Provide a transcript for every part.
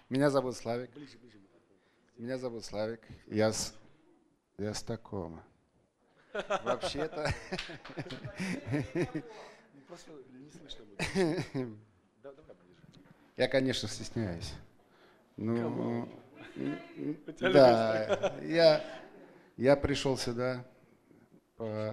Меня зовут Славик. Меня зовут Славик. Я с Такома. Вообще-то... Просто не слышно будет. Я, конечно, стесняюсь. Ну, да, я пришел сюда по...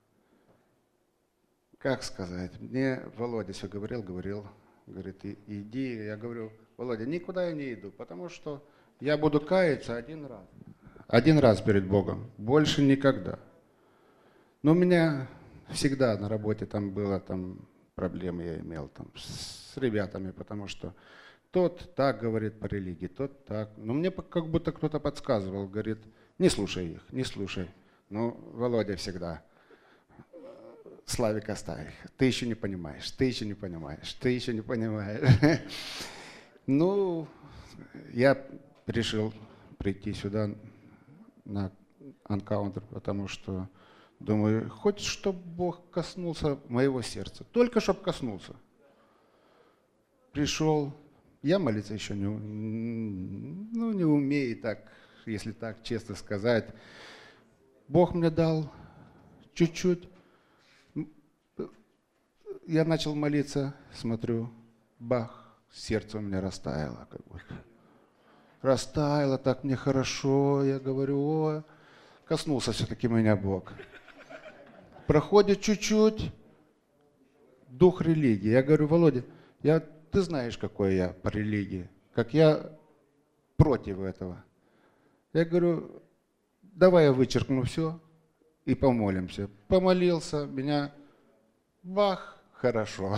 Как сказать? Мне Володя все говорил, говорит, иди. Я говорю, Володя, никуда я не иду, потому что я буду каяться один раз перед Богом, больше никогда. Но у меня всегда на работе там было, там проблемы я имел там с ребятами, потому что тот так говорит по религии, тот так. Но мне как будто кто-то подсказывал, говорит, не слушай их, не слушай. Ну, Володя всегда. Славик, оставь. Ты еще не понимаешь, ты еще не понимаешь, ты еще не понимаешь. Ну, я решил прийти сюда на Encounter, потому что думаю, хоть чтобы Бог коснулся моего сердца, только чтобы коснулся. Пришел, я молиться еще не умею так, если так честно сказать. Бог мне дал чуть-чуть. Я начал молиться, смотрю, бах, сердце у меня растаяло как будто. Растаяло, так мне хорошо, я говорю, о, коснулся все-таки меня Бог. Проходит чуть-чуть, дух религии. Я говорю, Володя, ты знаешь, какой я по религии, как я против этого. Я говорю, давай я вычеркну все и помолимся. Помолился, меня бах. Хорошо.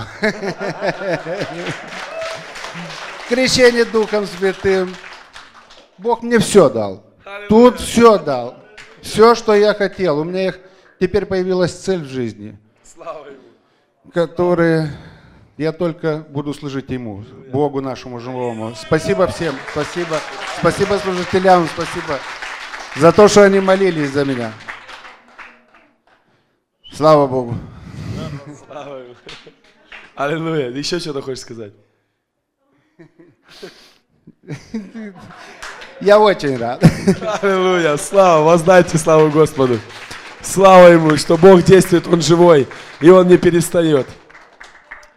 Крещение Духом Святым. Бог мне все дал. Тут все дал. Все, что я хотел. У меня теперь появилась цель в жизни, которая я только буду служить Ему, Богу нашему живому. Спасибо всем. Спасибо. Спасибо служителям. Спасибо за то, что они молились за меня. Слава Богу. Слава Ему. Аллилуйя. Еще что-то хочешь сказать? Я очень рад. Аллилуйя. Слава. Воздайте славу Господу. Слава Ему, что Бог действует, Он живой, и Он не перестает.